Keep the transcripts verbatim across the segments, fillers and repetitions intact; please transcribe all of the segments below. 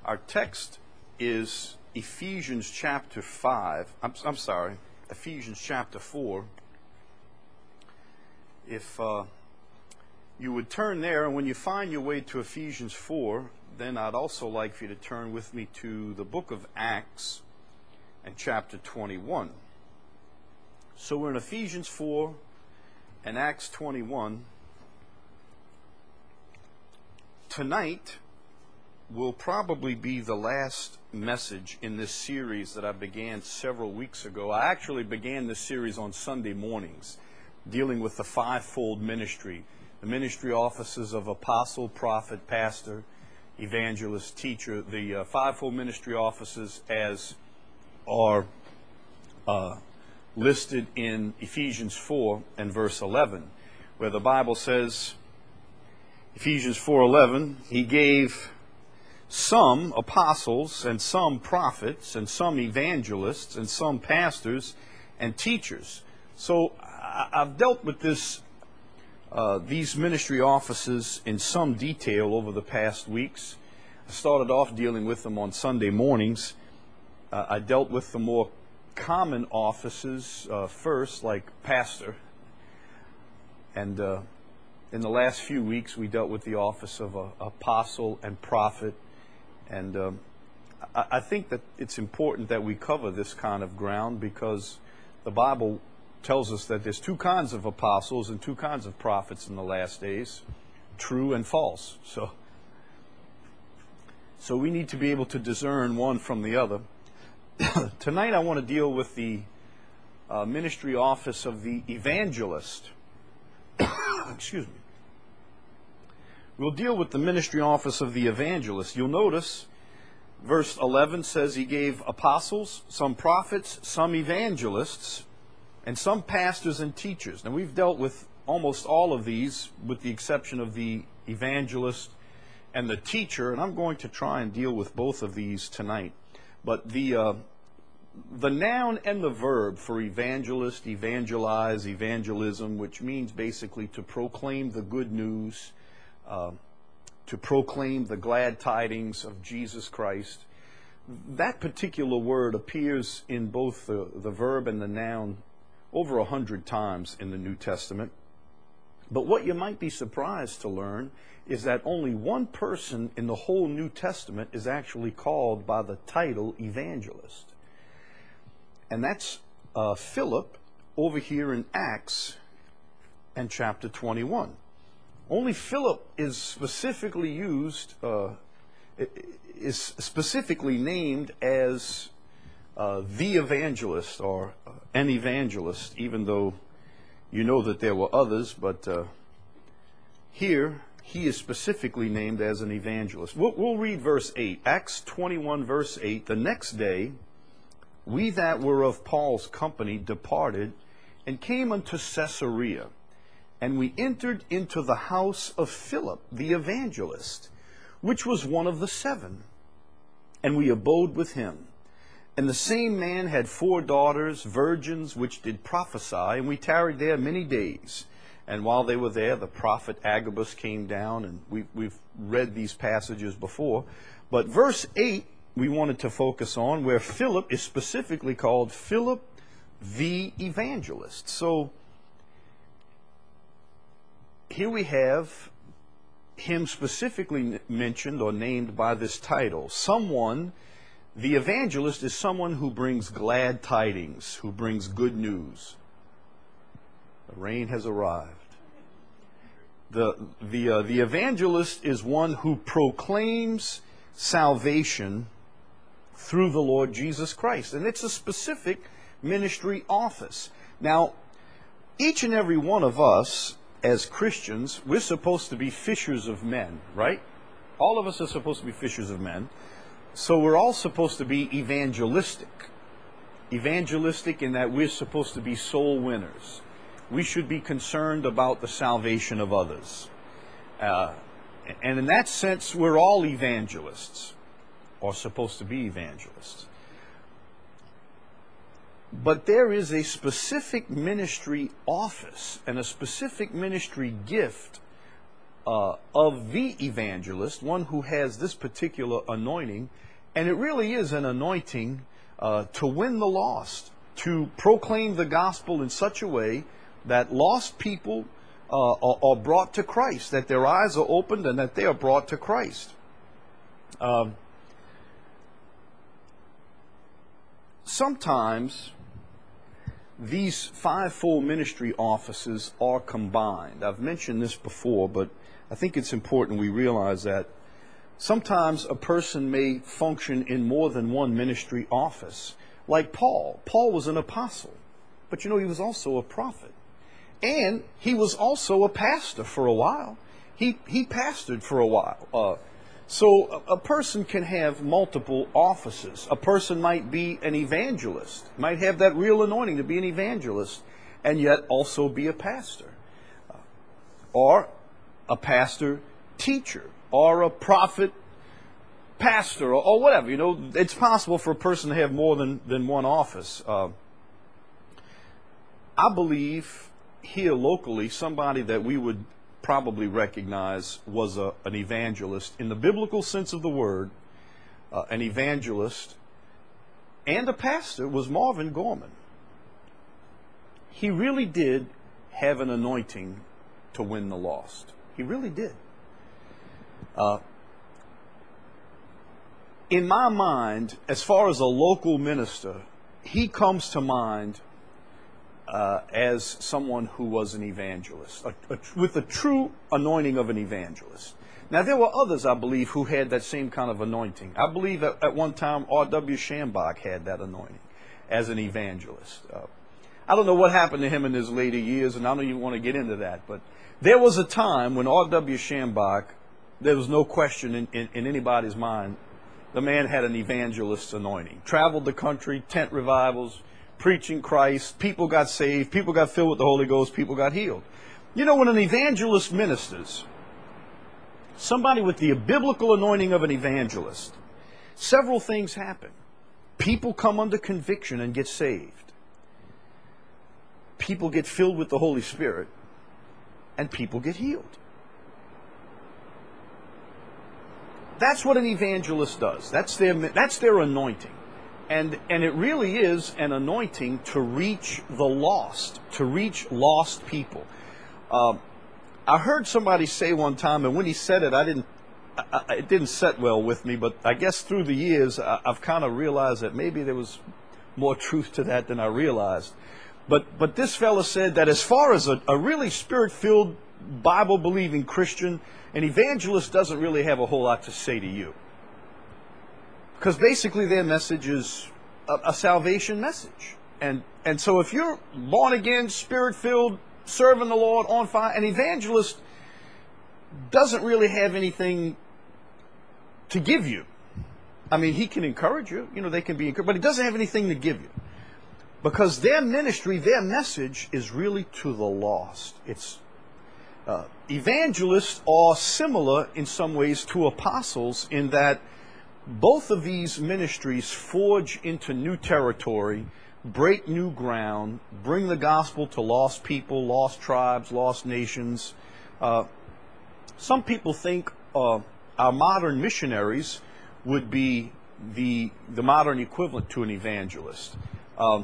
Our text is Ephesians chapter five. I'm, I'm sorry, Ephesians chapter four. If uh, you would turn there, and when you find your way to Ephesians four, then I'd also like for you to turn with me to the book of Acts and chapter twenty-one. So we're in Ephesians four and Acts twenty-one. Tonight will probably be the last message in this series that I began several weeks ago. I actually began this series on Sunday mornings, dealing with the fivefold ministry, the ministry offices of apostle, prophet, pastor, evangelist, teacher, the uh, fivefold ministry offices as are uh, listed in Ephesians four and verse eleven, where the Bible says, Ephesians four eleven, He gave some apostles and some prophets and some evangelists and some pastors and teachers. So I've dealt with this, uh, these ministry offices in some detail over the past weeks. I started off dealing with them on Sunday mornings. Uh, I dealt with the more common offices uh, first, like pastor. And uh, in the last few weeks, we dealt with the office of uh, apostle and prophet. And um, I, I think that it's important that we cover this kind of ground because the Bible tells us that there's two kinds of apostles and two kinds of prophets in the last days, true and false. So, so we need to be able to discern one from the other. Tonight I want to deal with the uh, ministry office of the evangelist. Excuse me. We'll deal with the ministry office of the evangelist. You'll notice verse eleven says He gave apostles, some prophets, some evangelists, and some pastors and teachers. Now we've dealt with almost all of these with the exception of the evangelist and the teacher, and I'm going to try and deal with both of these tonight. But the uh, the noun and the verb for evangelist, evangelize, evangelism, which means basically to proclaim the good news, uh, to proclaim the glad tidings of Jesus Christ. That particular word appears in both the, the verb and the noun over a hundred times in the New Testament. But what you might be surprised to learn is that only one person in the whole New Testament is actually called by the title evangelist. And that's uh, Philip over here in Acts and chapter twenty-one. Only Philip is specifically used, uh, is specifically named as uh, the evangelist or uh, an evangelist, even though you know that there were others, but uh, here he is specifically named as an evangelist. We'll, we'll read verse eight. Acts twenty-one, verse eight. The next day, we that were of Paul's company departed and came unto Caesarea, and we entered into the house of Philip the evangelist, which was one of the seven, and we abode with him. And the same man had four daughters, virgins, which did prophesy, and we tarried there many days. And while they were there, the prophet Agabus came down, and we, we've read these passages before. But verse eight, we wanted to focus on, where Philip is specifically called Philip the evangelist. So here we have him specifically mentioned or named by this title. Someone, the evangelist is someone who brings glad tidings, who brings good news. The rain has arrived. The, the, uh, the evangelist is one who proclaims salvation through the Lord Jesus Christ. And it's a specific ministry office. Now, each and every one of us as Christians, we're supposed to be fishers of men, right? All of us are supposed to be fishers of men. So we're all supposed to be evangelistic. Evangelistic in that we're supposed to be soul winners. We should be concerned about the salvation of others. Uh, and in that sense, we're all evangelists, or supposed to be evangelists. But there is a specific ministry office and a specific ministry gift uh, of the evangelist, one who has this particular anointing, and it really is an anointing uh, to win the lost, to proclaim the gospel in such a way that lost people uh, are, are brought to Christ, that their eyes are opened and that they are brought to Christ. Um, sometimes these fivefold ministry offices are combined. I've mentioned this before, but I think it's important we realize that sometimes a person may function in more than one ministry office. Like Paul. Paul was an apostle, but you know, he was also a prophet. And he was also a pastor for a while. He, he pastored for a while. Uh, so a, a person can have multiple offices. A person might be an evangelist, might have that real anointing to be an evangelist, and yet also be a pastor. Uh, or a pastor teacher, or a prophet pastor, or, or whatever. You know, it's possible for a person to have more than, than one office. Uh, I believe here locally, somebody that we would probably recognize was a, an evangelist in the biblical sense of the word. Uh, an evangelist and a pastor was Marvin Gorman. He really did have an anointing to win the lost. He really did. Uh, in my mind, as far as a local minister, he comes to mind Uh, as someone who was an evangelist, a, a, with the true anointing of an evangelist. Now, there were others, I believe, who had that same kind of anointing. I believe at, at one time R W Schambach had that anointing as an evangelist. Uh, I don't know what happened to him in his later years, and I don't even want to get into that, but there was a time when R W Schambach, there was no question in, in, in anybody's mind, the man had an evangelist's anointing. Traveled the country, tent revivals, preaching Christ, people got saved, people got filled with the Holy Ghost, people got healed. You know, when an evangelist ministers, somebody with the biblical anointing of an evangelist, several things happen. People come under conviction and get saved. People get filled with the Holy Spirit, and people get healed. That's what an evangelist does. That's their, that's their anointing. And, and it really is an anointing to reach the lost, to reach lost people. Uh, I heard somebody say one time, and when he said it, I didn't, I, it didn't set well with me, but I guess through the years, I, I've kind of realized that maybe there was more truth to that than I realized. But, but this fella said that as far as a, a really spirit-filled, Bible-believing Christian, an evangelist doesn't really have a whole lot to say to you. Because basically their message is a, a salvation message. And and so if you're born again, spirit-filled, serving the Lord on fire, an evangelist doesn't really have anything to give you. I mean, he can encourage you. You know, they can be encouraged, but he doesn't have anything to give you. Because their ministry, their message is really to the lost. It's uh, evangelists are similar in some ways to apostles in that both of these ministries forge into new territory, break new ground, bring the gospel to lost people, lost tribes, lost nations. Uh, some people think uh, our modern missionaries would be the, the modern equivalent to an evangelist. Um,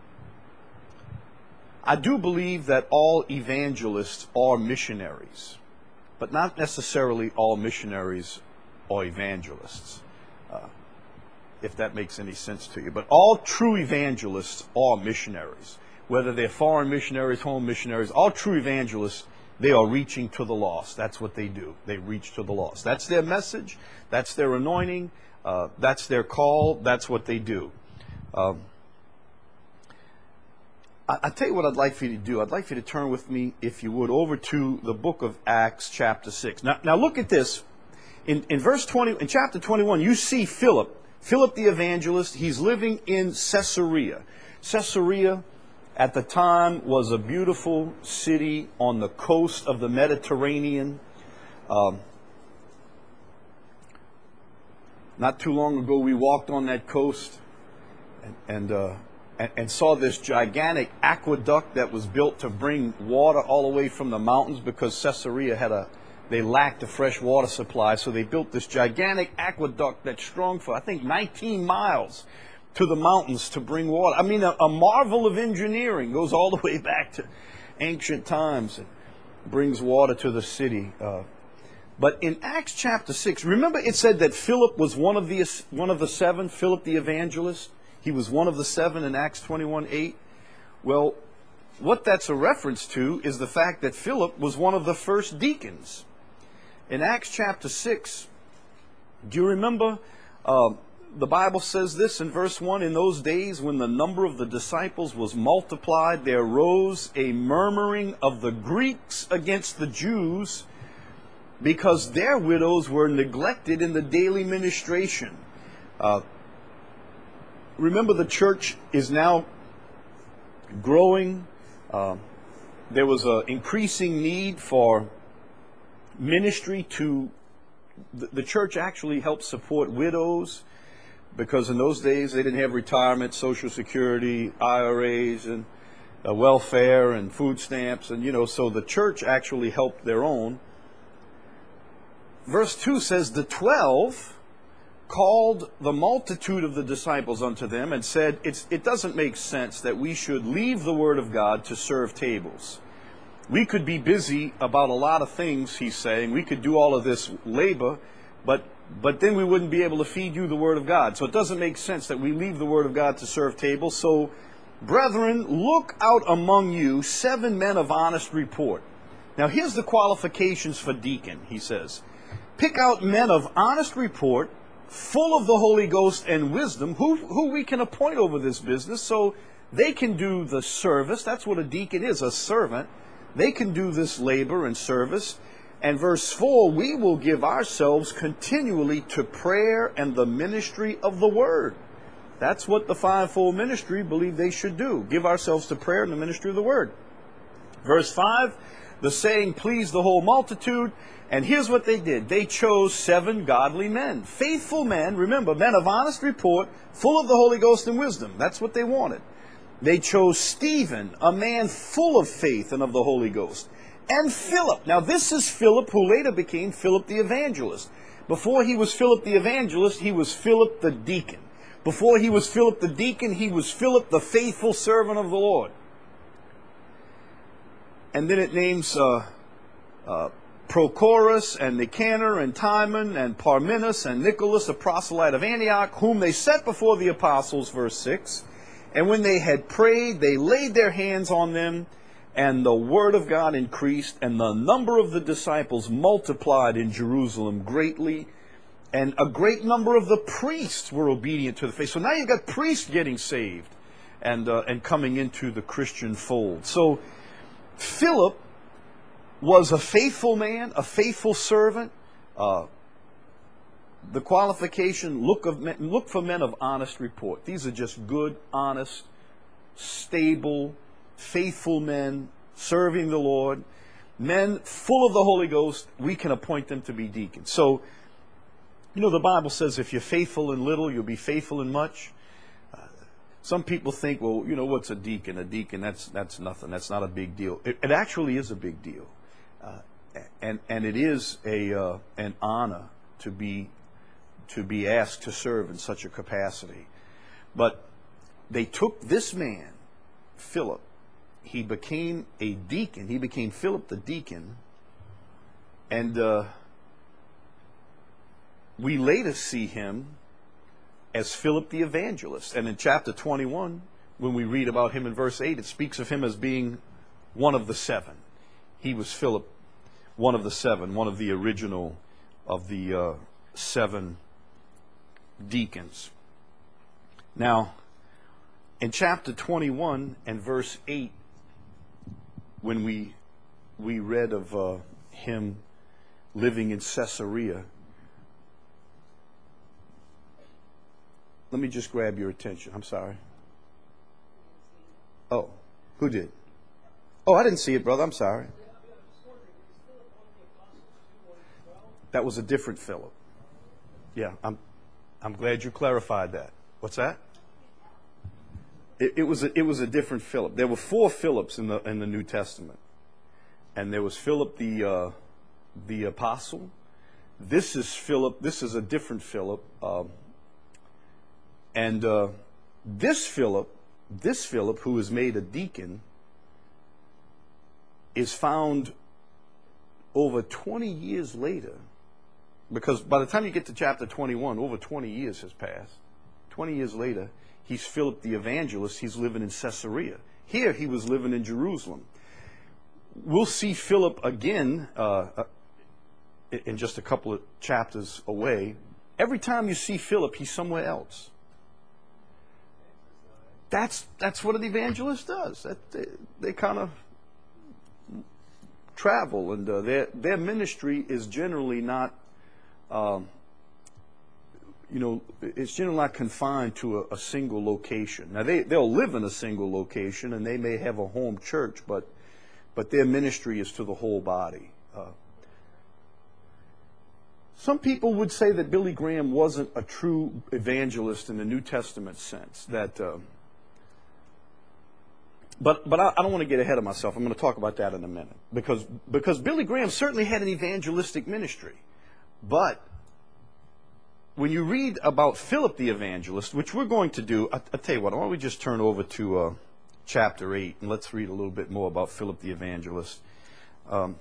I do believe that all evangelists are missionaries, but not necessarily all missionaries are evangelists. Uh, if that makes any sense to you. But all true evangelists are missionaries. Whether they're foreign missionaries, home missionaries, all true evangelists, they are reaching to the lost. That's what they do. They reach to the lost. That's their message. That's their anointing. Uh, that's their call. That's what they do. Um, I, I'll tell you what I'd like for you to do. I'd like for you to turn with me, if you would, over to the book of Acts chapter six. Now, now look at this. In, in verse twenty, in chapter twenty-one, you see Philip, Philip the evangelist. He's living in Caesarea. Caesarea, at the time, was a beautiful city on the coast of the Mediterranean. Um, not too long ago, we walked on that coast and and, uh, and and saw this gigantic aqueduct that was built to bring water all the way from the mountains, because Caesarea had a they lacked a fresh water supply, so they built this gigantic aqueduct that's strong for, I think, nineteen miles to the mountains to bring water. I mean, a, a marvel of engineering, goes all the way back to ancient times and brings water to the city. Uh, but in Acts chapter six, remember it said that Philip was one of the one of the seven, Philip the evangelist. He was one of the seven in Acts twenty-one eight. Well, what that's a reference to is the fact that Philip was one of the first deacons. In Acts chapter six, do you remember, uh, the Bible says this in verse one, in those days when the number of the disciples was multiplied, there arose a murmuring of the Greeks against the Jews because their widows were neglected in the daily ministration. Uh, remember, the church is now growing. Uh, there was an increasing need for ministry to, the, the church actually helped support widows, because in those days they didn't have retirement, Social Security, I R As, and uh, welfare and food stamps, and you know, so the church actually helped their own. Verse two says, the twelve called the multitude of the disciples unto them and said, it's, it doesn't make sense that we should leave the word of God to serve tables. We could be busy about a lot of things, he's saying. We could do all of this labor, but but then we wouldn't be able to feed you the word of God. So it doesn't make sense that we leave the word of God to serve tables. So, brethren, look out among you seven men of honest report. Now here's the qualifications for deacon, he says. Pick out men of honest report, full of the Holy Ghost and wisdom, who, who we can appoint over this business so they can do the service. That's what a deacon is, a servant. They can do this labor and service. And verse four, we will give ourselves continually to prayer and the ministry of the word. That's what the fivefold ministry believe they should do. Give ourselves to prayer and the ministry of the word. Verse five, the saying pleased the whole multitude. And here's what they did. They chose seven godly men, faithful men, remember, men of honest report, full of the Holy Ghost and wisdom. That's what they wanted. They chose Stephen, a man full of faith and of the Holy Ghost, and Philip. Now this is Philip, who later became Philip the evangelist. Before he was Philip the evangelist, he was Philip the deacon. Before he was Philip the deacon, he was Philip the faithful servant of the Lord. And then it names uh, uh, Prochorus and Nicanor and Timon and Parmenas and Nicholas, a proselyte of Antioch, whom they set before the apostles, verse six. And when they had prayed, they laid their hands on them, and the word of God increased, and the number of the disciples multiplied in Jerusalem greatly, and a great number of the priests were obedient to the faith. So now you've got priests getting saved and uh, and coming into the Christian fold. So Philip was a faithful man, a faithful servant. Uh, The qualification, look, of men, look for men of honest report. These are just good, honest, stable, faithful men serving the Lord. Men full of the Holy Ghost, we can appoint them to be deacons. So, you know, the Bible says if you're faithful in little, you'll be faithful in much. Uh, some people think, well, you know, what's a deacon? A deacon, that's that's nothing. That's not a big deal. It, it actually is a big deal. Uh, and, and it is a uh, an honor to be to be asked to serve in such a capacity. But they took this man, Philip, he became a deacon, he became Philip the deacon, and uh, we later see him as Philip the evangelist. And in chapter twenty-one, when we read about him in verse eight, it speaks of him as being one of the seven. He was Philip, one of the seven, one of the original of the uh, seven deacons. Now, in chapter twenty-one and verse eight, when we we read of uh, him living in Caesarea, let me just grab your attention. I'm sorry. Oh, who did? Oh, I didn't see it, brother. I'm sorry. That was a different Philip. Yeah, I'm I'm glad you clarified that. What's that? It, it was a, it was a different Philip. There were four Philips in the in the New Testament, and there was Philip the uh, the apostle. This is Philip. This is a different Philip. Um, and uh, this Philip, this Philip, who is made a deacon, is found over twenty years later, because by the time you get to chapter twenty-one, over twenty years has passed. twenty years later, he's Philip the evangelist. He's living in Caesarea. Here he was living in Jerusalem. We'll see Philip again uh, in just a couple of chapters away. Every time you see Philip, he's somewhere else. That's that's what an evangelist does. That, they they kind of travel, and uh, their their ministry is generally not, um, you know, it's generally not confined to a, a single location. Now they they'll live in a single location, and they may have a home church, but but their ministry is to the whole body. Uh, some people would say that Billy Graham wasn't a true evangelist in the New Testament sense. That, uh, but but I, I don't want to get ahead of myself. I'm going to talk about that in a minute, because because Billy Graham certainly had an evangelistic ministry, but when you read about Philip the evangelist, which we're going to do, I, I tell you what, why don't we just turn over to uh, chapter eight, and let's read a little bit more about Philip the evangelist. Um,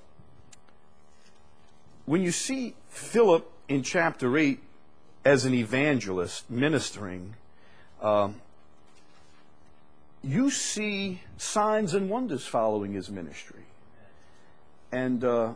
when you see Philip in chapter eight as an evangelist ministering, um, you see signs and wonders following his ministry. And uh,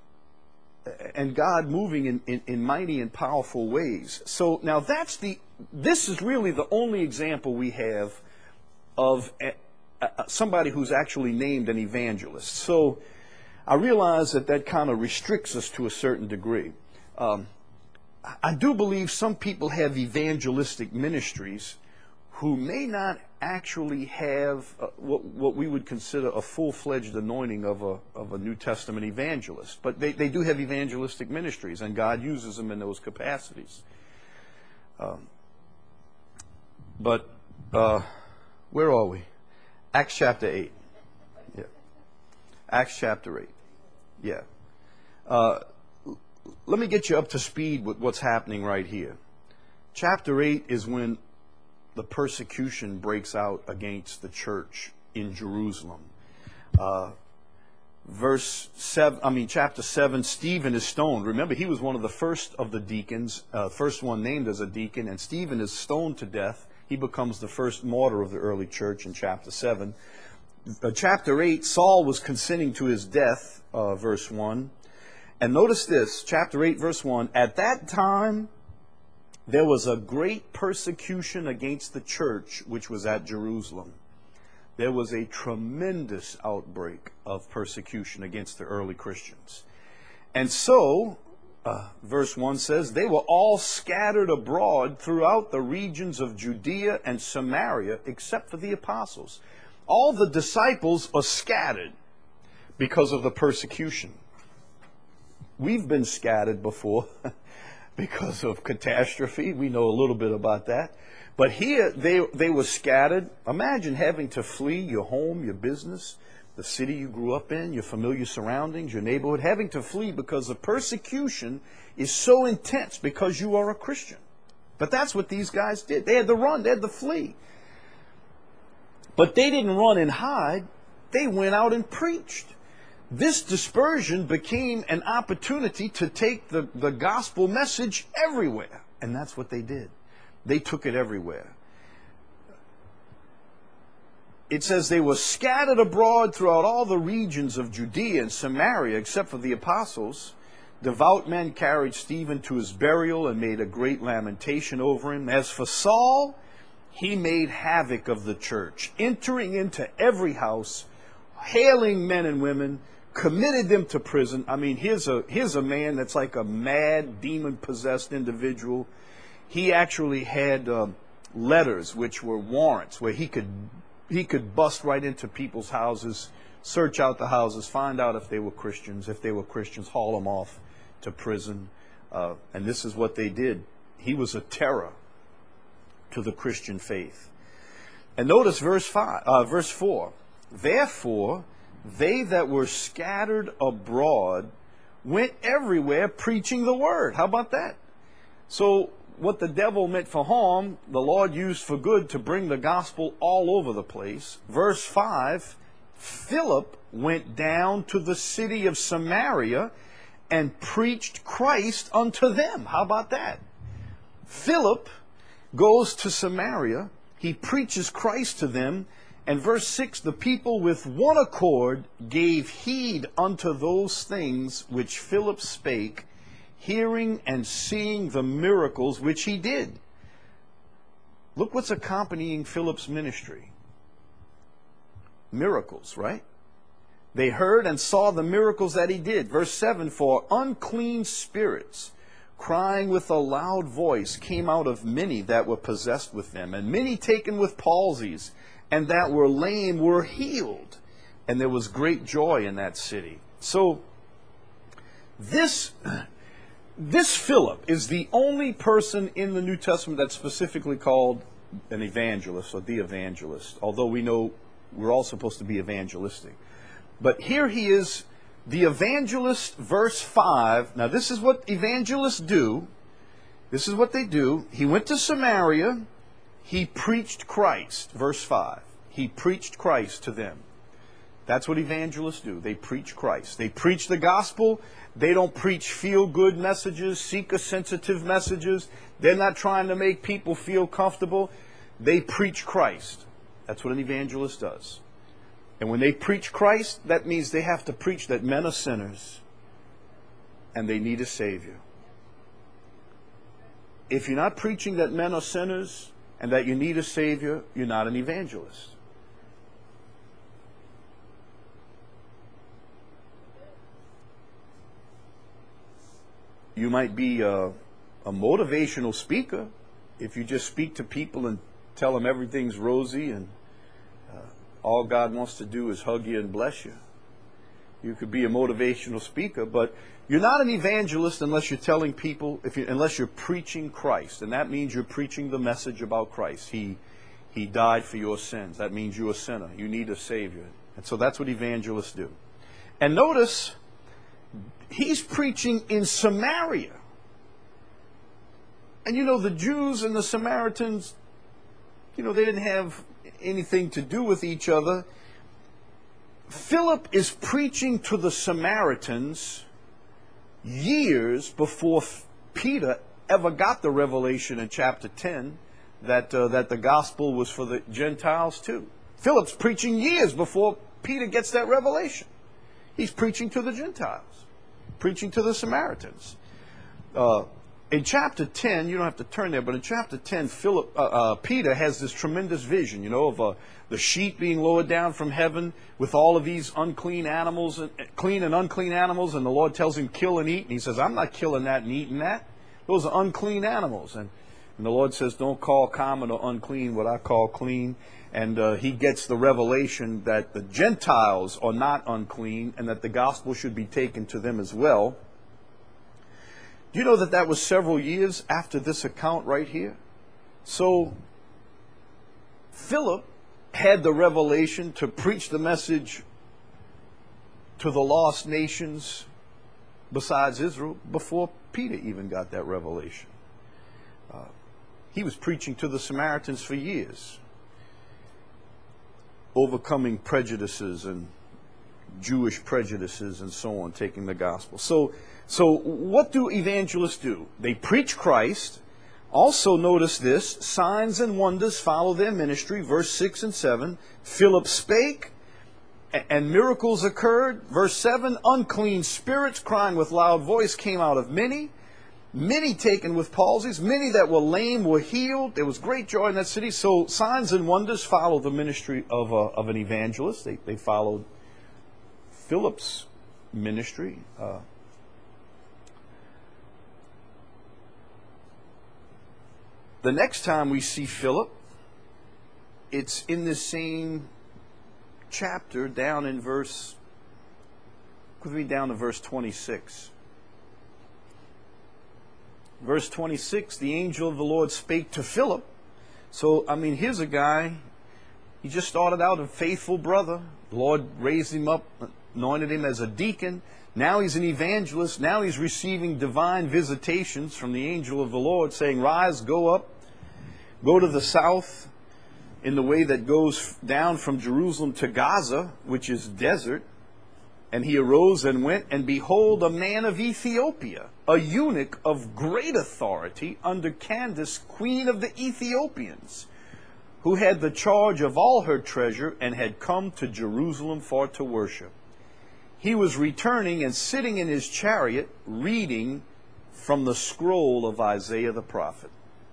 and God moving in, in, in mighty and powerful ways. So now that's the, this is really the only example we have of a, a, somebody who's actually named an evangelist. So I realize that that kind of restricts us to a certain degree. Um, I do believe some people have evangelistic ministries who may not actually have uh, what, what we would consider a full-fledged anointing of a, of a New Testament evangelist. But they, they do have evangelistic ministries, and God uses them in those capacities. Um, but uh, where are we? Acts chapter eight. Yeah. Acts chapter eight. Yeah. Uh, let me get you up to speed with what's happening right here. Chapter eight is when the persecution breaks out against the church in Jerusalem. Uh, verse seven, I mean, chapter seven, Stephen is stoned. Remember, he was one of the first of the deacons, uh, first one named as a deacon, and Stephen is stoned to death. He becomes the first martyr of the early church in chapter seven. Uh, chapter eight, Saul was consenting to his death, uh, verse one. And notice this, chapter eight, verse one, at that time, there was a great persecution against the church which was at Jerusalem. There was a tremendous outbreak of persecution against the early Christians. And so, uh, verse one says, they were all scattered abroad throughout the regions of Judea and Samaria, except for the apostles. All the disciples are scattered because of the persecution. We've been scattered before. Because of catastrophe. We know a little bit about that. But here, they they were scattered. Imagine having to flee your home, your business, the city you grew up in, your familiar surroundings, your neighborhood, having to flee because the persecution is so intense because you are a Christian. But that's what these guys did. They had to run. They had to flee. But they didn't run and hide. They went out and preached. This dispersion became an opportunity to take the, the gospel message everywhere. And that's what they did. They took it everywhere. It says they were scattered abroad throughout all the regions of Judea and Samaria, except for the apostles. Devout men carried Stephen to his burial and made a great lamentation over him. As for Saul, he made havoc of the church, entering into every house, hailing men and women, committed them to prison. I mean, here's a here's a man that's like a mad, demon-possessed individual. He actually had um, letters which were warrants where he could he could bust right into people's houses, search out the houses, find out if they were Christians. If they were Christians, haul them off to prison. Uh, and this is what they did. He was a terror to the Christian faith. And notice verse five, uh, verse four. Therefore, they that were scattered abroad went everywhere preaching the word. How about that? So what the devil meant for harm, the Lord used for good to bring the gospel all over the place. Verse five, Philip went down to the city of Samaria and preached Christ unto them. How about that? Philip goes to Samaria, he preaches Christ to them, and verse six, the people with one accord gave heed unto those things which Philip spake, hearing and seeing the miracles which he did. Look what's accompanying Philip's ministry. Miracles, right? They heard and saw the miracles that he did. Verse seven, for unclean spirits, crying with a loud voice, came out of many that were possessed with them, and many taken with palsies, and that were lame were healed. And there was great joy in that city. So, this, this Philip is the only person in the New Testament that's specifically called an evangelist, or the evangelist, although we know we're all supposed to be evangelistic. But here he is, the evangelist, verse five. Now this is what evangelists do. This is what they do. He went to Samaria. He preached Christ. Verse five. He preached Christ to them. That's what evangelists do. They preach Christ. They preach the gospel. They don't preach feel-good messages, seeker-sensitive messages. They're not trying to make people feel comfortable. They preach Christ. That's what an evangelist does. And when they preach Christ, that means they have to preach that men are sinners and they need a Savior. If you're not preaching that men are sinners and that you need a Savior, you're not an evangelist. You might be a, a motivational speaker if you just speak to people and tell them everything's rosy and uh, all God wants to do is hug you and bless you. You could be a motivational speaker, but you're not an evangelist unless you're telling people, if you, unless you're preaching Christ. And that means you're preaching the message about Christ. He, he died for your sins. That means you're a sinner. You need a Savior. And so that's what evangelists do. And notice, he's preaching in Samaria. And you know, the Jews and the Samaritans, you know, they didn't have anything to do with each other. Philip is preaching to the Samaritans years before Peter ever got the revelation in chapter ten that, uh, that the gospel was for the Gentiles too. Philip's preaching years before Peter gets that revelation. He's preaching to the Gentiles, preaching to the Samaritans. Uh, in chapter ten, you don't have to turn there, but in chapter ten, Philip, uh, uh, Peter has this tremendous vision, you know, of uh, the sheet being lowered down from heaven with all of these unclean animals, uh, clean and unclean animals, and the Lord tells him, kill and eat. And he says, I'm not killing that and eating that. Those are unclean animals. And, and the Lord says, don't call common or unclean what I call clean. And uh, he gets the revelation that the Gentiles are not unclean and that the gospel should be taken to them as well. Do you know that that was several years after this account right here? So Philip had the revelation to preach the message to the lost nations besides Israel before Peter even got that revelation. Uh, he was preaching to the Samaritans for years, overcoming prejudices and Jewish prejudices and so on, taking the gospel. So, so what do evangelists do? They preach Christ. Also notice this, signs and wonders follow their ministry, verse six and seven. Philip spake, and miracles occurred. Verse seven, unclean spirits crying with loud voice came out of many. Many taken with palsies, many that were lame were healed. There was great joy in that city. So signs and wonders follow the ministry of, a, of an evangelist. They, they followed Philip's ministry. Uh, the next time we see Philip, it's in this same chapter down in verse, could we down to verse twenty-six. Verse twenty-six, the angel of the Lord spake to Philip. So, I mean, here's a guy, he just started out a faithful brother. The Lord raised him up anointed him as a deacon. Now he's an evangelist. Now he's receiving divine visitations from the angel of the Lord saying, rise, go up, go to the south in the way that goes down from Jerusalem to Gaza, which is desert. And he arose and went, and behold, a man of Ethiopia, a eunuch of great authority under Candace, queen of the Ethiopians, who had the charge of all her treasure and had come to Jerusalem for to worship. He was returning and sitting in his chariot, reading from the scroll of Isaiah the prophet.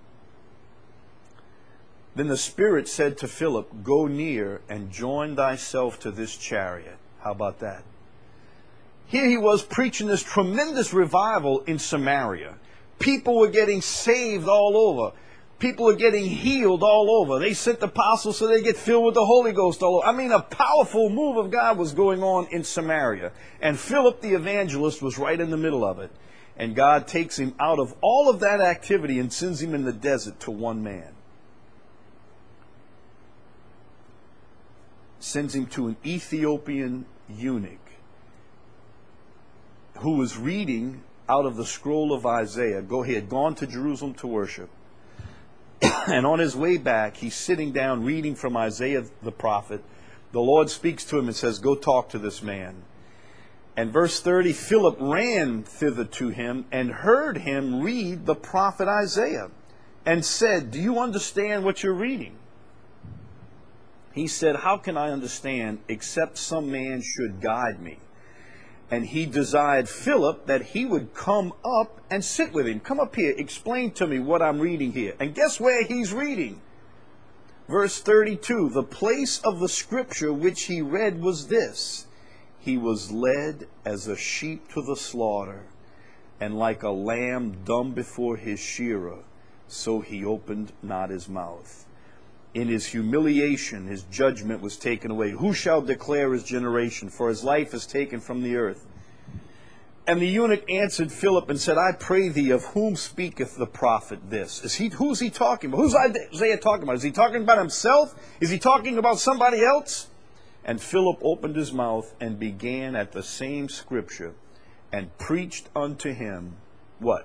Then the Spirit said to Philip, go near and join thyself to this chariot. How about that? Here he was preaching this tremendous revival in Samaria. People were getting saved all over. People are getting healed all over. They sent the apostles so they get filled with the Holy Ghost all over. I mean, a powerful move of God was going on in Samaria. And Philip the evangelist was right in the middle of it. And God takes him out of all of that activity and sends him in the desert to one man. Sends him to an Ethiopian eunuch who was reading out of the scroll of Isaiah. Go ahead, gone to Jerusalem to worship. And on his way back, he's sitting down reading from Isaiah the prophet. The Lord speaks to him and says, go talk to this man. And verse thirty, Philip ran thither to him and heard him read the prophet Isaiah and said, do you understand what you're reading? He said, how can I understand except some man should guide me? And he desired Philip that he would come up and sit with him. Come up here, explain to me what I'm reading here. And guess where he's reading? Verse thirty-two, the place of the scripture which he read was this. He was led as a sheep to the slaughter, and like a lamb dumb before his shearer, so he opened not his mouth. In his humiliation, his judgment was taken away. Who shall declare his generation? For his life is taken from the earth. And the eunuch answered Philip and said, I pray thee, of whom speaketh the prophet this? Is he, who's he talking about? Who's Isaiah talking about? Is he talking about himself? Is he talking about somebody else? And Philip opened his mouth and began at the same scripture and preached unto him what?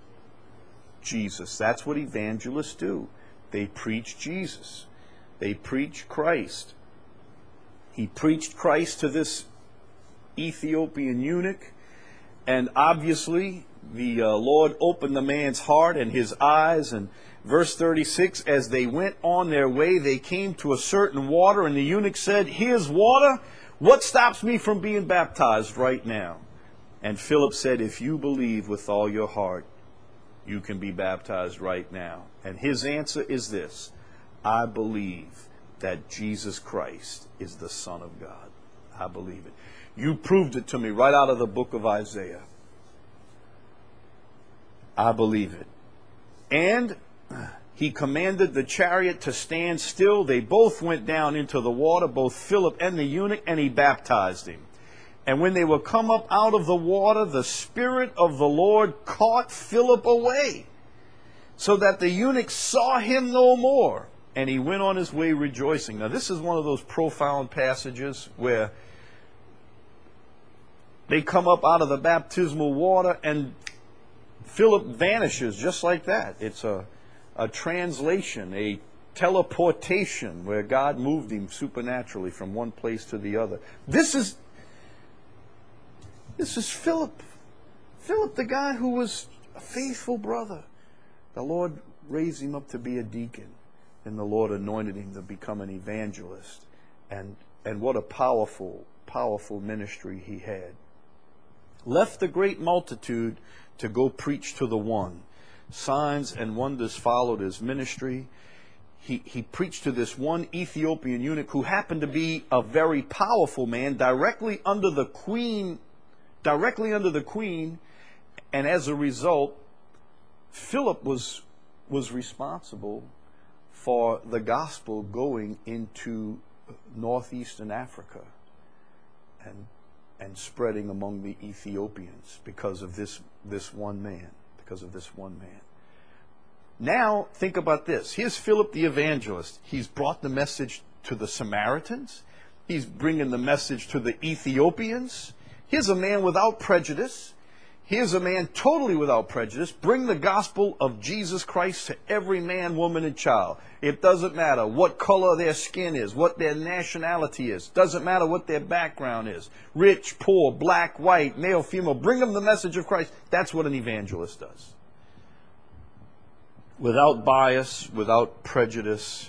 Jesus. That's what evangelists do. They preach Jesus. They preach Christ. He preached Christ to this Ethiopian eunuch, and obviously the uh, Lord opened the man's heart and his eyes. And verse thirty-six, as they went on their way, they came to a certain water, and the eunuch said, here's water. What stops me from being baptized right now? And Philip said, if you believe with all your heart, you can be baptized right now. And his answer is this: I believe that Jesus Christ is the Son of God. I believe it. You proved it to me right out of the book of Isaiah. I believe it. And he commanded the chariot to stand still. They both went down into the water, both Philip and the eunuch, and he baptized him. And when they were come up out of the water, the Spirit of the Lord caught Philip away, so that the eunuch saw him no more, and he went on his way rejoicing. Now, this is one of those profound passages where they come up out of the baptismal water, and Philip vanishes just like that. It's a, a translation, a teleportation, where God moved him supernaturally from one place to the other. This is This is Philip. Philip, the guy who was a faithful brother. The Lord raised him up to be a deacon, and the Lord anointed him to become an evangelist. And, and what a powerful, powerful ministry he had. Left the great multitude to go preach to the one. Signs and wonders followed his ministry. He, he preached to this one Ethiopian eunuch who happened to be a very powerful man, directly under the queen directly under the queen, and as a result, Philip was was responsible for the gospel going into northeastern Africa and and spreading among the Ethiopians because of this this one man, because of this one man. Now, think about this. Here's Philip the evangelist. He's brought the message to the Samaritans. He's bringing the message to the Ethiopians. Here's a man without prejudice. Here's a man totally without prejudice. Bring the gospel of Jesus Christ to every man, woman, and child. It doesn't matter what color their skin is, what their nationality is. Doesn't matter what their background is. Rich, poor, black, white, male, female. Bring them the message of Christ. That's what an evangelist does. Without bias, without prejudice.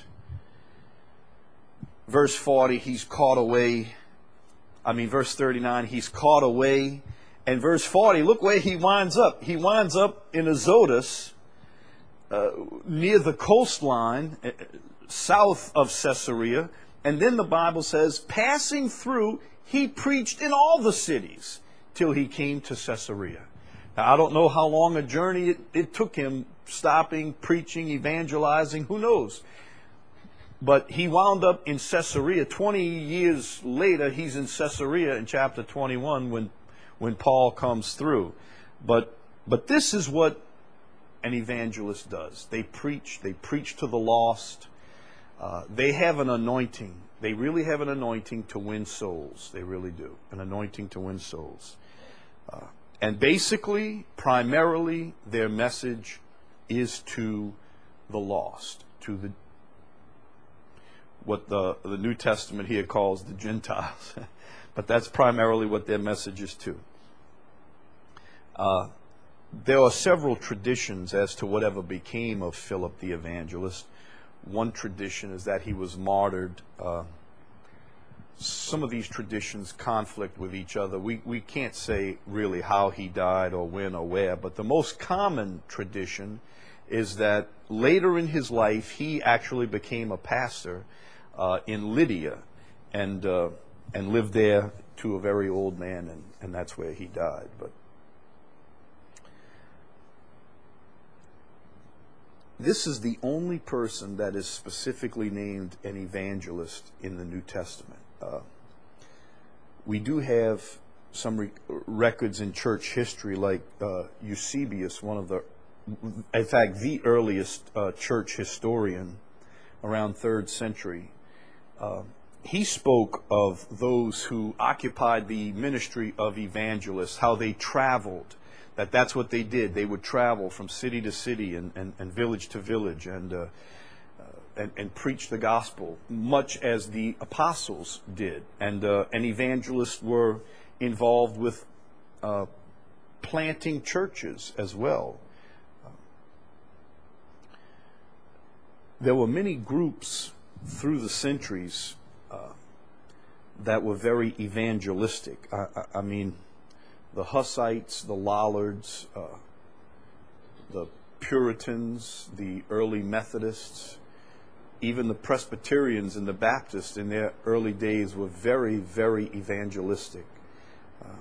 Verse forty, he's caught away. I mean, verse thirty-nine, he's caught away. And verse forty, look where he winds up. He winds up in Azotus, uh, near the coastline, uh, south of Caesarea. And then the Bible says, passing through, he preached in all the cities till he came to Caesarea. Now, I don't know how long a journey it, it took him, stopping, preaching, evangelizing, who knows. But he wound up in Caesarea. Twenty years later, he's in Caesarea in chapter twenty-one when when Paul comes through. But but this is what an evangelist does. They preach. They preach to the lost. Uh, they have an anointing. They really have an anointing to win souls. They really do. An anointing to win souls. Uh, and basically, primarily, their message is to the lost, to the what the, the New Testament here calls the Gentiles. But that's primarily what their message is to. Uh, there are several traditions as to whatever became of Philip the evangelist. One tradition is that he was martyred. Uh, some of these traditions conflict with each other. We, we can't say really how he died or when or where, but the most common tradition is that later in his life he actually became a pastor uh, in Lydia and uh, and lived there to a very old man, and, and that's where he died. But this is the only person that is specifically named an evangelist in the New Testament. Uh, we do have some re- records in church history, like uh, Eusebius, one of the, in fact, the earliest uh, church historian around third century. Uh, He spoke of those who occupied the ministry of evangelists, how they traveled, that that's what they did. They would travel from city to city and, and, and village to village and, uh, uh, and and preach the gospel, much as the apostles did. And, uh, and evangelists were involved with uh, planting churches as well. Uh, there were many groups through the centuries Uh, that were very evangelistic. I, I, I mean, the Hussites, the Lollards, uh, the Puritans, the early Methodists, even the Presbyterians and the Baptists in their early days were very, very evangelistic. Uh,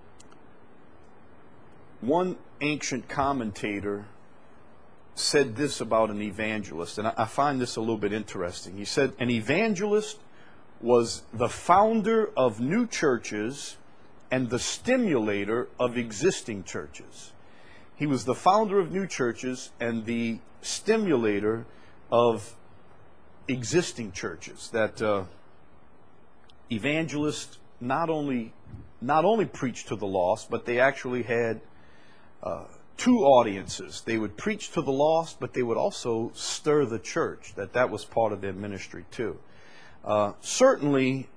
one ancient commentator said this about an evangelist, and I, I find this a little bit interesting. He said, an evangelist was the founder of new churches and the stimulator of existing churches. He was the founder of new churches and the stimulator of existing churches. That uh, evangelists not only not only preached to the lost, but they actually had uh, two audiences. They would preach to the lost, but they would also stir the church. That that was part of their ministry too. Uh, certainly,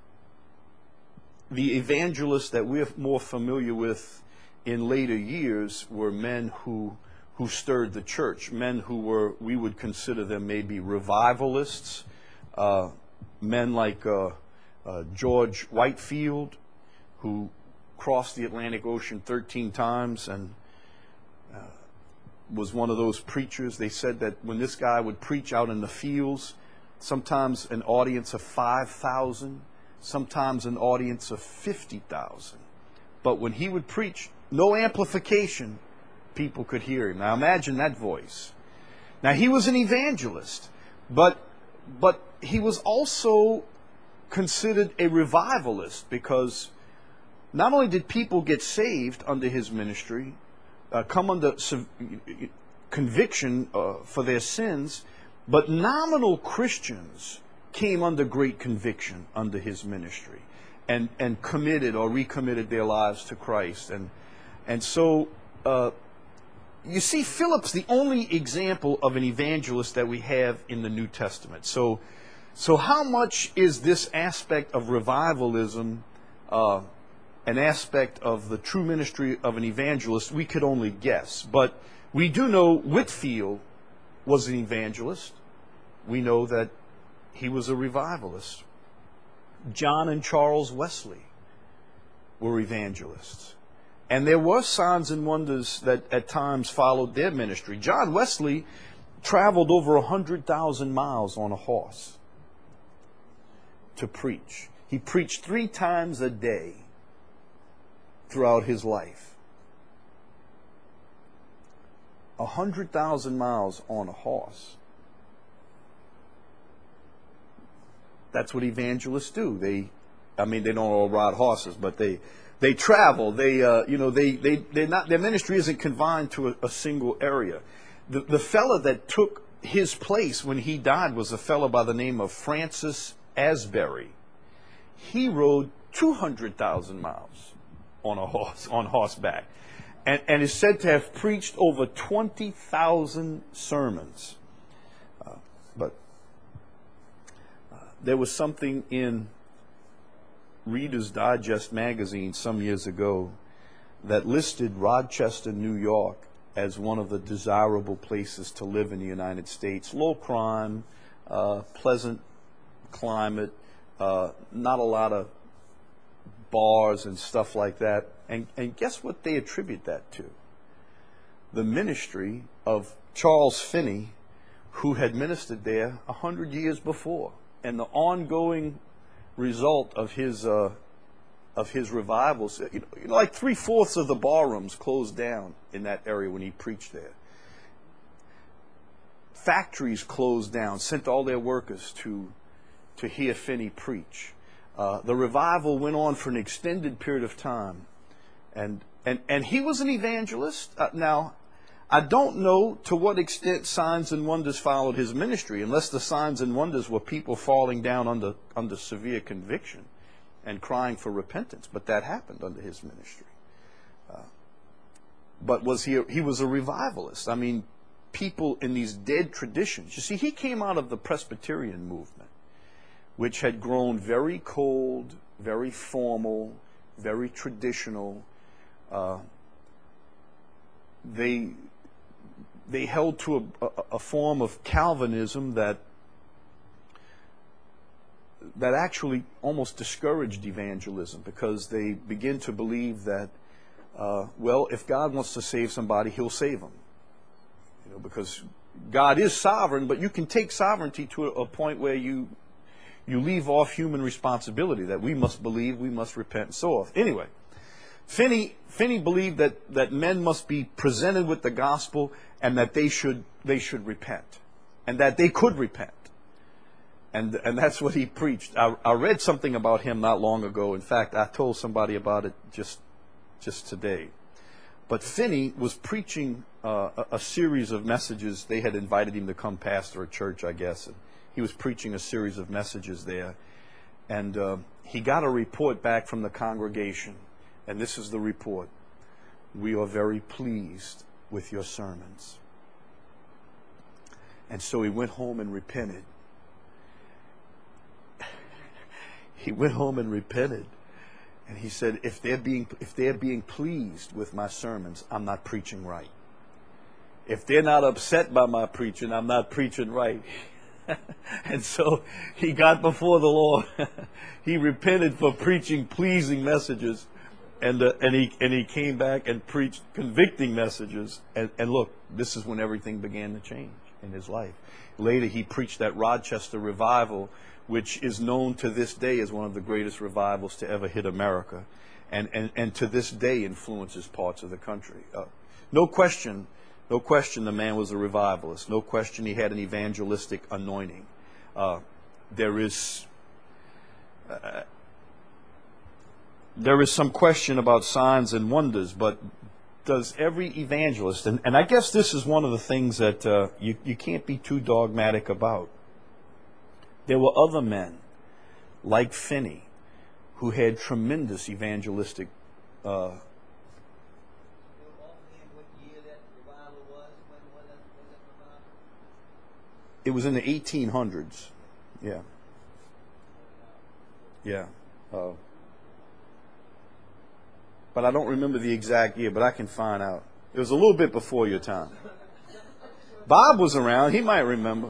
the evangelists that we're more familiar with in later years were men who who stirred the church, men who were, we would consider them maybe revivalists, uh, men like uh, uh, George Whitefield, who crossed the Atlantic Ocean thirteen times and uh, was one of those preachers. They said that when this guy would preach out in the fields, sometimes an audience of five thousand, sometimes an audience of fifty thousand. But when he would preach, no amplification, people could hear him. Now imagine that voice. Now he was an evangelist, but but he was also considered a revivalist, because not only did people get saved under his ministry, uh, come under conviction uh, for their sins, but nominal Christians came under great conviction under his ministry, and and committed or recommitted their lives to Christ. And and so uh, you see, Philip's the only example of an evangelist that we have in the New Testament. So so how much is this aspect of revivalism uh, an aspect of the true ministry of an evangelist? We could only guess. But we do know Whitefield was an evangelist. We know that he was a revivalist. John and Charles Wesley were evangelists. And there were signs and wonders that at times followed their ministry. John Wesley traveled over one hundred thousand miles on a horse to preach. He preached three times a day throughout his life. one hundred thousand miles on a horse. That's what evangelists do. They, I mean, they don't all ride horses, but they, they travel. They, uh, you know, they, they, they're not. Their ministry isn't confined to a, a single area. The, the fellow that took his place when he died was a fellow by the name of Francis Asbury. He rode two hundred thousand miles on a horse, on horseback, and, and is said to have preached over twenty thousand sermons. Uh, but uh, there was something in Reader's Digest magazine some years ago that listed Rochester, New York, as one of the desirable places to live in the United States. Low crime, uh, pleasant climate, uh, not a lot of bars and stuff like that. And, and guess what they attribute that to? The ministry of Charles Finney, who had ministered there a hundred years before, and the ongoing result of his uh, of his revivals. You know, you know, like three fourths of the barrooms closed down in that area when he preached there. Factories closed down, sent all their workers to to hear Finney preach. Uh, the revival went on for an extended period of time, and and and he was an evangelist. Uh, now, I don't know to what extent signs and wonders followed his ministry, unless the signs and wonders were people falling down under under severe conviction and crying for repentance. But that happened under his ministry. Uh, but was he? A, he was a revivalist. I mean, people in these dead traditions. You see, he came out of the Presbyterian movement, which had grown very cold, very formal, very traditional. Uh, they they held to a, a, a form of Calvinism that that actually almost discouraged evangelism, because they begin to believe that, uh, well, if God wants to save somebody, He'll save them. You know, because God is sovereign, but you can take sovereignty to a, a point where you you leave off human responsibility, that we must believe, we must repent, and so forth. Anyway, Finney Finney believed that, that men must be presented with the gospel, and that they should they should repent, and that they could repent. And and that's what he preached. I, I read something about him not long ago. In fact, I told somebody about it just just today. But Finney was preaching uh, a, a series of messages. They had invited him to come pastor a church, I guess. And he was preaching a series of messages there. And uh, he got a report back from the congregation. And this is the report. We are very pleased with your sermons. And so he went home and repented. He went home and repented, and he said, if they're being if they're being pleased with my sermons, I'm not preaching right. If they're not upset by my preaching, I'm not preaching right. And so he got before the Lord. He repented for preaching pleasing messages, and uh, and he and he came back and preached convicting messages. And, and look, this is when everything began to change in his life. Later, he preached that Rochester revival, which is known to this day as one of the greatest revivals to ever hit America, and, and, and to this day influences parts of the country. Uh, no question, no question the man was a revivalist. No question he had an evangelistic anointing. Uh, there is uh, there is some question about signs and wonders, but does every evangelist, and, and I guess this is one of the things that uh, you, you can't be too dogmatic about. There were other men like Finney who had tremendous evangelistic uh, it was in the eighteen hundreds. Yeah. Yeah. Uh, but I don't remember the exact year, but I can find out. It was a little bit before your time. Bob was around. He might remember.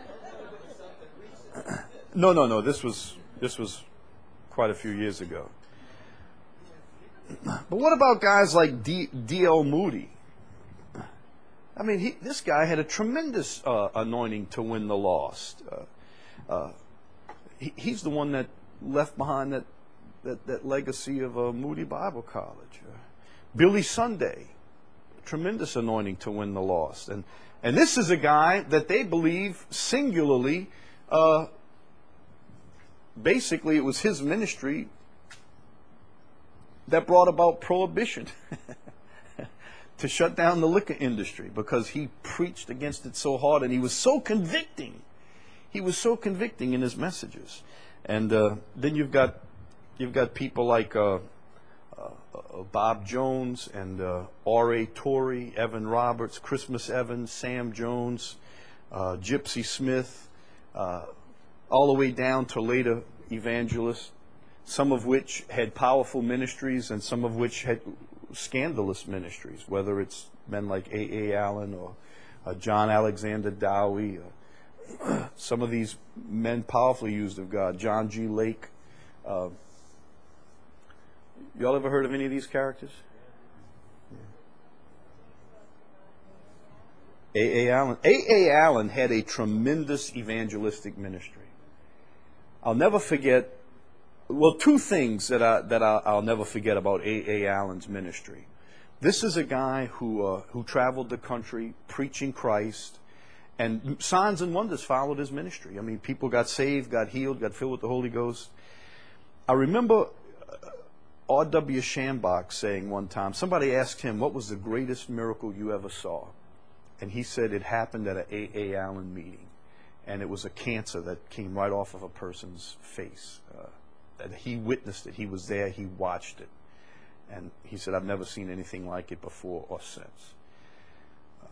No, no, no. This was this was quite a few years ago. But what about guys like D. D.L. Moody? I mean, he, this guy had a tremendous uh, anointing to win the lost. Uh, uh, he, he's the one that left behind that that, that legacy of uh, Moody Bible College. Uh, Billy Sunday, tremendous anointing to win the lost. And and this is a guy that they believe singularly, uh, basically it was his ministry that brought about prohibition to shut down the liquor industry, because he preached against it so hard and he was so convicting. He was so convicting in his messages. And uh, then you've got you've got people like uh, uh, uh, Bob Jones and uh, R A Torrey, Evan Roberts, Christmas Evans, Sam Jones, uh, Gypsy Smith, uh, all the way down to later evangelists, some of which had powerful ministries and some of which had scandalous ministries, whether it's men like A A Allen or uh, John Alexander Dowie. Uh, some of these men powerfully used of God. John G. Lake. Uh, y'all ever heard of any of these characters? A A Allen. A A Allen had a tremendous evangelistic ministry. I'll never forget. Well, two things that I that I, I'll never forget about A A Allen's ministry. This is a guy who uh, who traveled the country preaching Christ, and signs and wonders followed his ministry. I mean, people got saved, got healed, got filled with the Holy Ghost. I remember R W Schambach saying one time, somebody asked him, "What was the greatest miracle you ever saw?" And he said it happened at an A A Allen meeting, and it was a cancer that came right off of a person's face. Uh, that he witnessed it. He was there. He watched it. And he said, I've never seen anything like it before or since. Uh,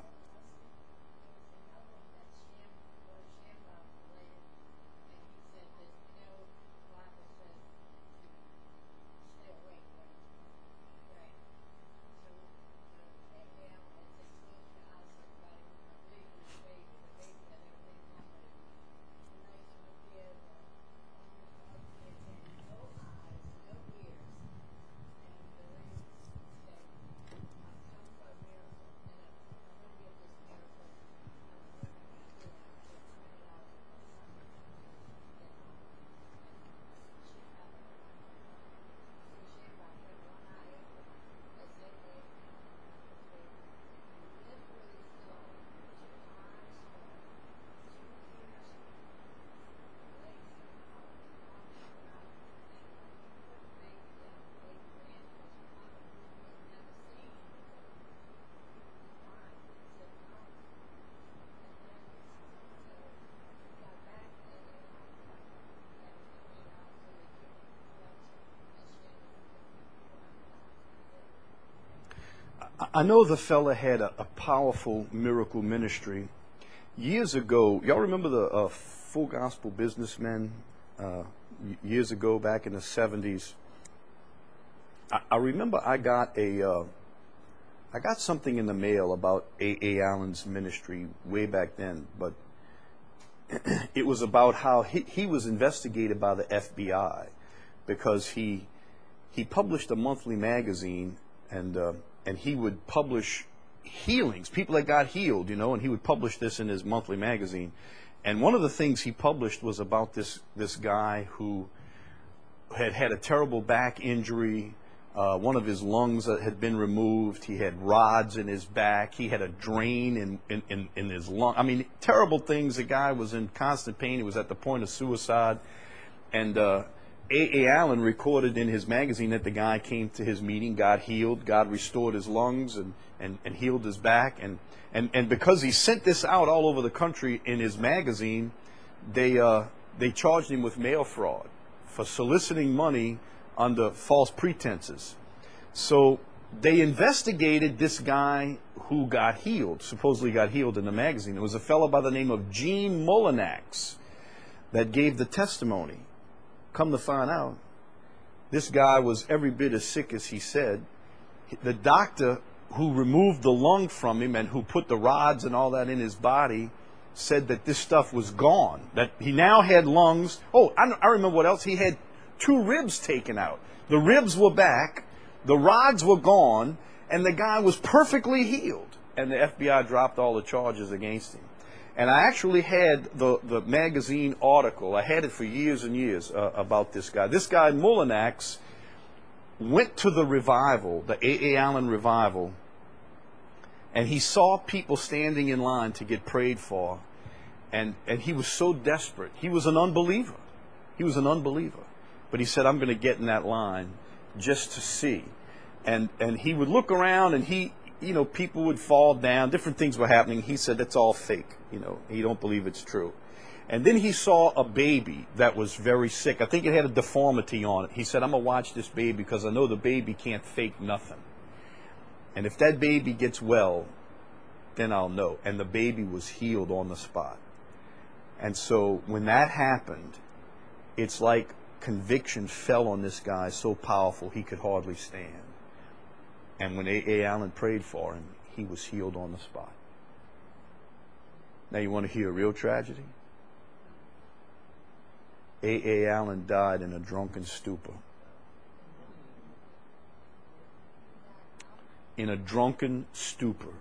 I know the fella had a, a powerful miracle ministry. Years ago, y'all remember the uh, Full Gospel Businessmen? Uh, years ago, back in the seventies. I, I remember I got a, uh, I got something in the mail about A A Allen's ministry way back then, but it was about how he, he was investigated by the F B I because he he published a monthly magazine, and uh, and he would publish healings, people that got healed, you know, and he would publish this in his monthly magazine. And one of the things he published was about this this guy who had had a terrible back injury. Uh, one of his lungs had been removed. He had rods in his back. He had a drain in, in, in, in his lung. I mean, terrible things. The guy was in constant pain. He was at the point of suicide. And uh, A A Allen recorded in his magazine that the guy came to his meeting, got healed, God restored his lungs and, and, and healed his back. And, and, and because he sent this out all over the country in his magazine, they, uh, they charged him with mail fraud for soliciting money under false pretenses. So they investigated this guy who got healed, supposedly got healed in the magazine. It was a fellow by the name of Gene Mullinax that gave the testimony. Come to find out, this guy was every bit as sick as he said. The doctor who removed the lung from him and who put the rods and all that in his body said that this stuff was gone, that he now had lungs. Oh, I, I remember what else. He had two ribs taken out. The ribs were back, the rods were gone, and the guy was perfectly healed. And the F B I dropped all the charges against him. And I actually had the, the magazine article. I had it for years and years uh, about this guy. This guy, Mullinax, went to the revival, the A A. Allen revival, and he saw people standing in line to get prayed for. And, and he was so desperate. He was an unbeliever. He was an unbeliever. But he said, I'm going to get in that line just to see. And, and he would look around, and he, you know, people would fall down. Different things were happening. He said, that's all fake. You know, he don't believe it's true. And then he saw a baby that was very sick. I think it had a deformity on it. He said, I'm going to watch this baby because I know the baby can't fake nothing. And if that baby gets well, then I'll know. And the baby was healed on the spot. And so when that happened, it's like conviction fell on this guy so powerful he could hardly stand. And when A A. Allen prayed for him, he was healed on the spot. Now you want to hear a real tragedy? A A. Allen died in a drunken stupor. In a drunken stupor.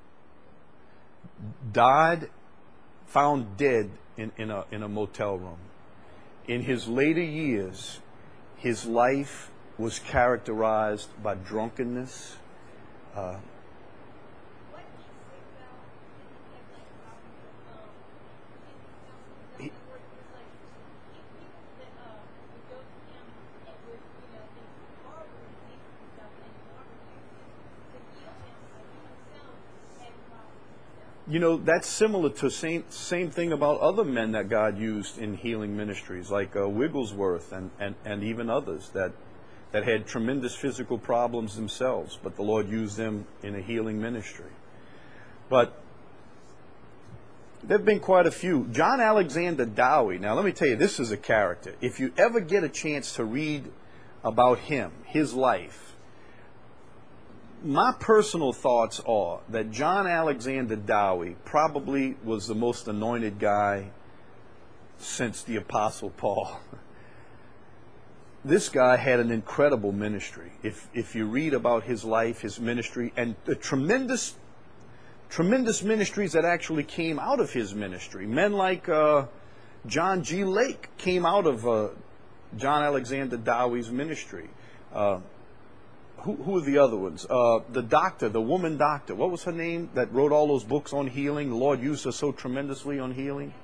Died, found dead in, in, a, in a motel room. In his later years, his life was characterized by drunkenness. Uh, You know, that's similar to same same thing about other men that God used in healing ministries, like uh, Wigglesworth and, and, and even others that that had tremendous physical problems themselves, but the Lord used them in a healing ministry. But there have been quite a few. John Alexander Dowie, now let me tell you, this is a character. If you ever get a chance to read about him, his life, my personal thoughts are that John Alexander Dowie probably was the most anointed guy since the Apostle Paul. This guy had an incredible ministry. If if you read about his life, his ministry, and the tremendous, tremendous ministries that actually came out of his ministry. Men like uh, John G. Lake came out of uh, John Alexander Dowie's ministry. Uh, Who, who are the other ones? Uh, the doctor, the woman doctor. What was her name that wrote all those books on healing? The Lord used her so tremendously on healing.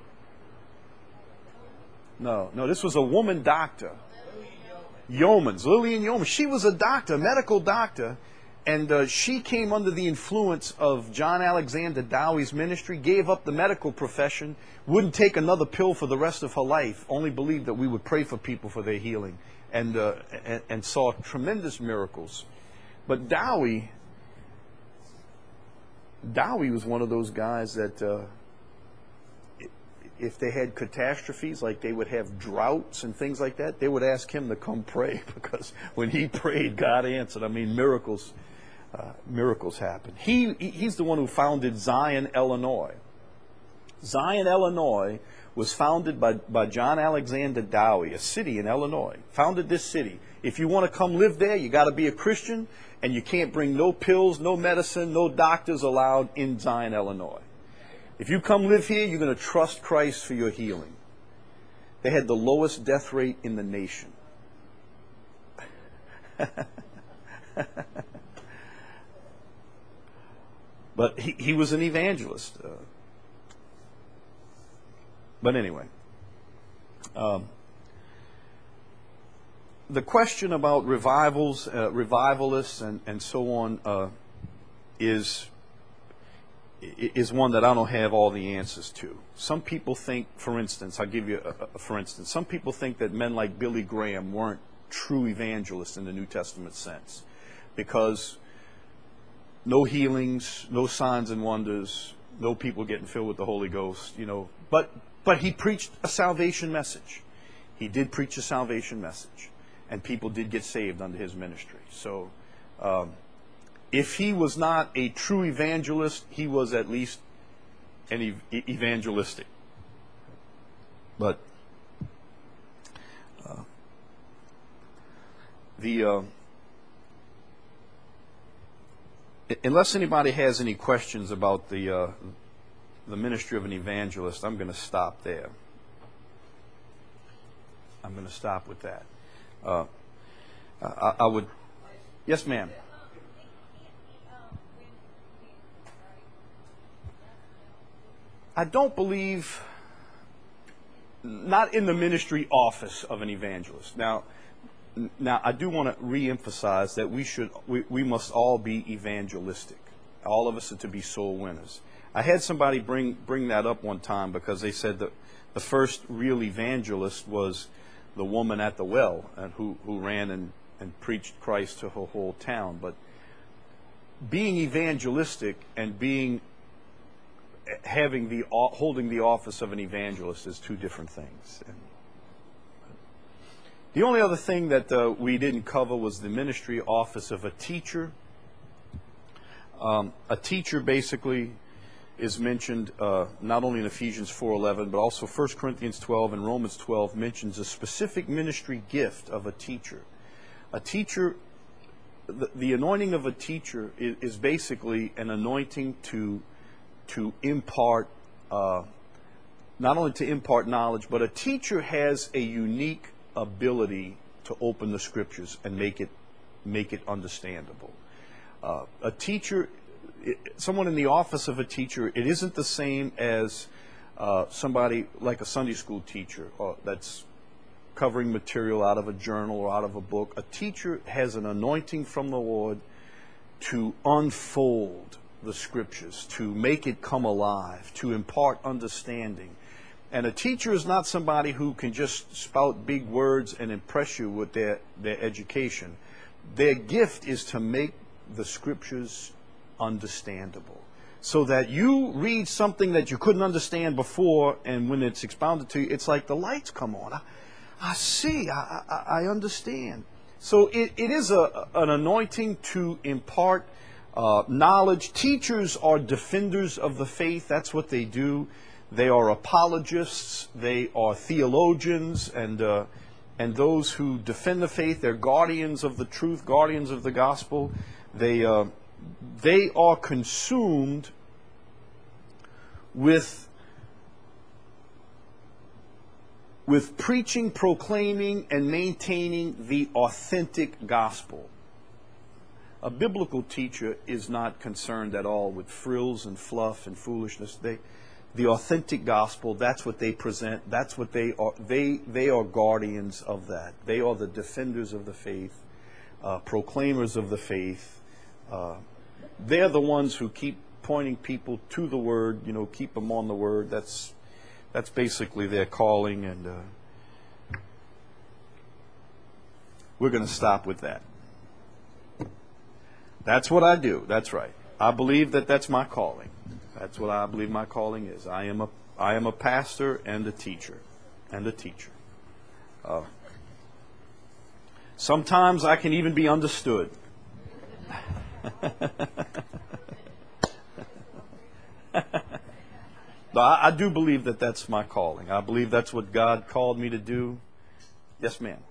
No, no, this was a woman doctor. Yeomans, Lillian Yeomans. She was a doctor, a medical doctor, and uh, she came under the influence of John Alexander Dowie's ministry, gave up the medical profession, wouldn't take another pill for the rest of her life, only believed that we would pray for people for their healing. And, uh, and and saw tremendous miracles. But Dowie, Dowie was one of those guys that uh, if they had catastrophes, like they would have droughts and things like that, they would ask him to come pray, because when he prayed, God answered. I mean, miracles, uh, miracles happened. He he's the one who founded Zion, Illinois. Zion, Illinois was founded by, by John Alexander Dowie, a city in Illinois. Founded this city. If you want to come live there, you got to be a Christian, and you can't bring no pills, no medicine, no doctors allowed in Zion, Illinois. If you come live here, you're going to trust Christ for your healing. They had the lowest death rate in the nation. But he, he was an evangelist. Uh, But anyway, um, the question about revivals, uh, revivalists, and, and so on uh, is is one that I don't have all the answers to. Some people think, for instance, I'll give you a, a for instance, some people think that men like Billy Graham weren't true evangelists in the New Testament sense, because no healings, no signs and wonders, no people getting filled with the Holy Ghost, you know. But but he preached a salvation message. He did preach a salvation message, and people did get saved under his ministry. So um, if he was not a true evangelist, he was at least an ev- evangelistic. But uh, the uh, unless anybody has any questions about the uh, the ministry of an evangelist, I'm going to stop there. I'm going to stop with that. Uh, I, I would, yes, ma'am. I don't believe, not in the ministry office of an evangelist. Now, now I do want to reemphasize that we should, we, we must all be evangelistic. All of us are to be soul winners. I had somebody bring bring that up one time because they said that the first real evangelist was the woman at the well, and who who ran and, and preached Christ to her whole town. But being evangelistic and being having the holding the office of an evangelist is two different things. And the only other thing that uh, we didn't cover was the ministry office of a teacher. Um, a teacher basically is mentioned uh, not only in Ephesians four eleven, but also First Corinthians twelve and Romans twelve mentions a specific ministry gift of a teacher. A teacher, the, the anointing of a teacher is, is basically an anointing to to impart, uh, not only to impart knowledge, but a teacher has a unique ability to open the scriptures and make it make it understandable. Uh, a teacher, someone in the office of a teacher, it isn't the same as uh, somebody like a Sunday school teacher or that's covering material out of a journal or out of a book. A teacher has an anointing from the Lord to unfold the scriptures, to make it come alive, to impart understanding. And a teacher is not somebody who can just spout big words and impress you with their, their education. Their gift is to make the scriptures understandable, so that you read something that you couldn't understand before, and when it's expounded to you, it's like the lights come on. I, I see, I, I, I understand. So it, it is a, an anointing to impart uh, knowledge. Teachers are defenders of the faith. That's what they do. They are apologists. They are theologians, and uh, and those who defend the faith. They're guardians of the truth, guardians of the gospel. They uh, they are consumed with with preaching, proclaiming, and maintaining the authentic gospel. A biblical teacher is not concerned at all with frills and fluff and foolishness. They The authentic gospel, that's what they present. That's what they are. They they are guardians of that. They are the defenders of the faith, uh, proclaimers of the faith. Uh, they're the ones who keep pointing people to the Word. You know, keep them on the Word. That's that's basically their calling, and uh, we're going to stop with that. That's what I do. That's right. I believe that that's my calling. That's what I believe my calling is. I am a I am a pastor and a teacher, and a teacher. Uh, sometimes I can even be understood. But I, I do believe that that's my calling. I believe that's what God called me to do. Yes, ma'am.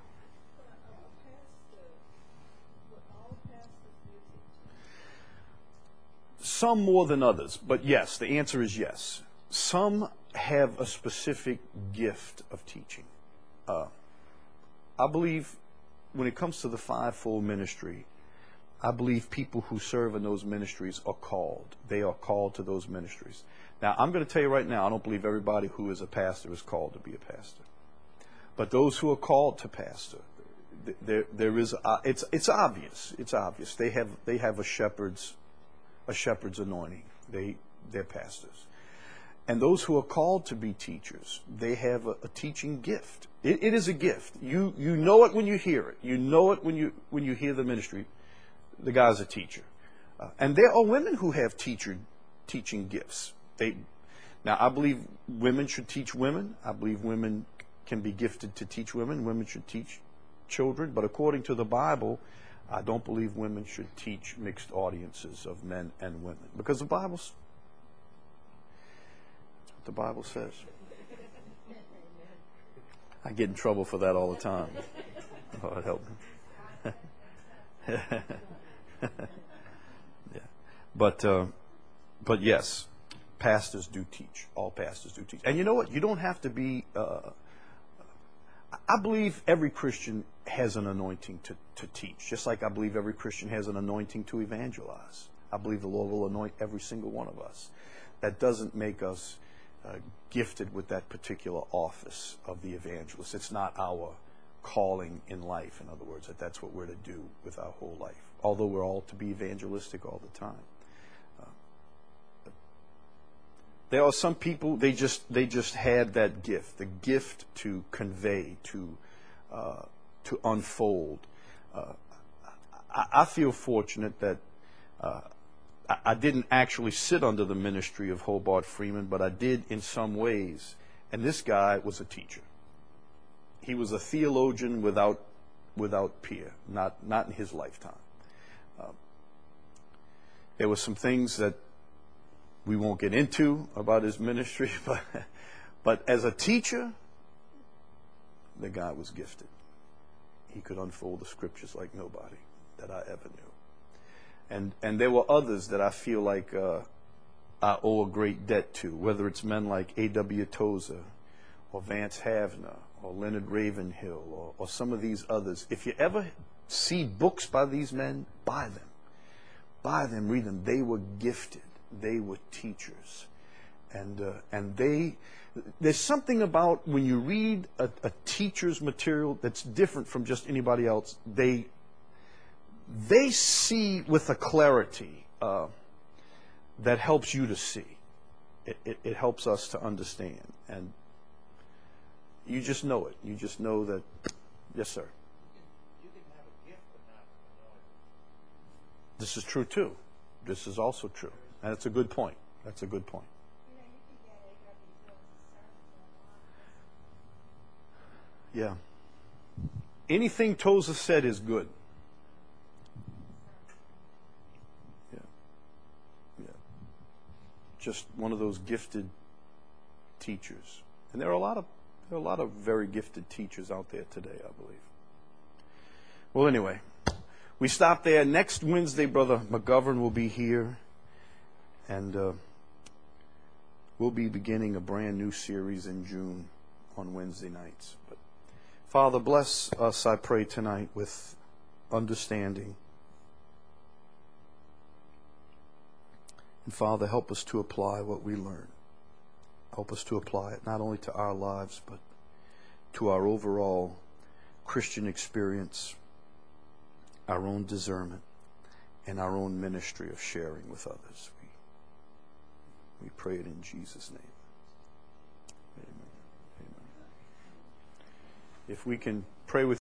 Some more than others, but yes, the answer is yes. Some have a specific gift of teaching. Uh, I believe when it comes to the fivefold ministry, I believe people who serve in those ministries are called. They are called to those ministries. Now, I'm going to tell you right now, I don't believe everybody who is a pastor is called to be a pastor. But those who are called to pastor, there, there is, uh, it's, it's obvious. It's obvious. They have, they have a shepherd's a shepherd's anointing. They they're pastors. And those who are called to be teachers, they have a, a teaching gift. It, it is a gift. You you know it when you hear it. You know it when you when you hear the ministry. The guy's a teacher. Uh, and there are women who have teacher teaching gifts. They now I believe women should teach women. I believe women can be gifted to teach women. Women should teach children. But according to the Bible, I don't believe women should teach mixed audiences of men and women, because the Bible's the Bible says. I get in trouble for that all the time. Lord help me. Yeah. But uh, but yes, pastors do teach. All pastors do teach. And you know what? You don't have to be. Uh, I believe every Christian has an anointing to, to teach, just like I believe every Christian has an anointing to evangelize. I believe the Lord will anoint every single one of us. That doesn't make us Uh, gifted with that particular office of the evangelist. It's not our calling in life, in other words, that that's what we're to do with our whole life, although we're all to be evangelistic all the time. Uh, there are some people, they just they just had that gift, the gift to convey, to uh, to unfold. Uh, I, I feel fortunate that uh, I didn't actually sit under the ministry of Hobart Freeman, but I did in some ways. And this guy was a teacher. He was a theologian without without peer, not not in his lifetime. Uh, there were some things that we won't get into about his ministry, but but as a teacher, the guy was gifted. He could unfold the scriptures like nobody that I ever knew. And and there were others that I feel like uh, I owe a great debt to, whether it's men like A W Tozer or Vance Havner or Leonard Ravenhill or, or some of these others. If you ever see books by these men, buy them. Buy them, read them. They were gifted. They were teachers. And uh, and they, there's something about when you read a, a teacher's material that's different from just anybody else. They They see with a clarity uh, that helps you to see. It, it, it helps us to understand. And you just know it. You just know that, yes, sir. You can have a gift but not know it. This is true, too. This is also true. And it's a good point. That's a good point. Yeah. Anything Tozer said is good. Just one of those gifted teachers. And there are a lot of there are a lot of very gifted teachers out there today, I believe. Well, anyway, we stop there. Next Wednesday, Brother McGovern will be here, and uh, we'll be beginning a brand new series in June on Wednesday nights. But Father, bless us, I pray, tonight with understanding. And Father, help us to apply what we learn. Help us to apply it not only to our lives, but to our overall Christian experience, our own discernment, and our own ministry of sharing with others. We, we pray it in Jesus' name. Amen. Amen. If we can pray with